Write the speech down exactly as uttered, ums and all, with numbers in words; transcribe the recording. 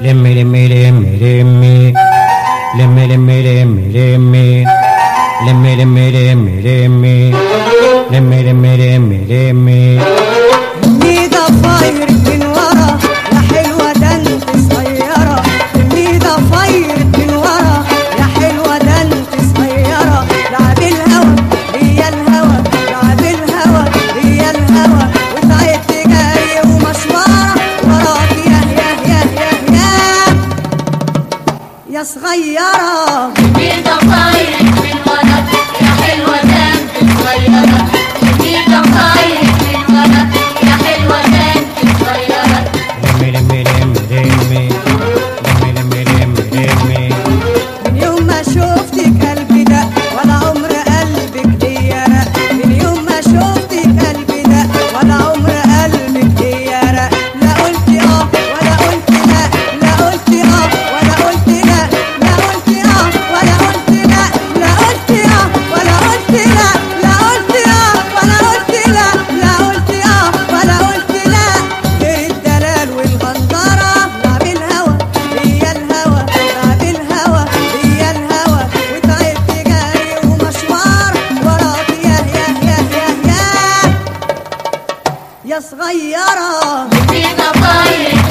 لمي لمي لمي لمي لمي لمي لمي لمي لمي لمي لمي لمي لمي لمي لمي لمي لمي ضفاير من ورا يا حلوة ده انت صغيرة. لمي ضفاير من ورا يا حلوة ده انت صغيرة. لعب الهوى هي الهوى لعب الهوى هي الهوى وتعبت جري ومشوارة وراك يا يا يا يا يا يا صغيرة. لمي ضفاير من ورا يا حلوة ده انت صغيرة. لمي ضفاير من ورا يا حلوة ده انت صغيرة. لمي لمي لمي لمي لمي لمي لمي من يوم ما شفتك قلبي دق ولا عمر قلبك ديرق. من يوم ما شفتك قلبي دق ولا عمر قلبك ديرق. لا قلت اه ولا قلت لا لا قلت اه ولا قلت لا لا قلت اه ولا قلت لا لا قلت اه ولا قلت لا لا قلت اه ولا قلت لا لا قلت اه ولا قلت لا. غير الدلال والغندرة لعب الهوى هي الهوى لعب الهوى هي الهوى وتعبت جري ومشوار وراك يا يا يا يا يا يا صغيرة. لمي ضفاير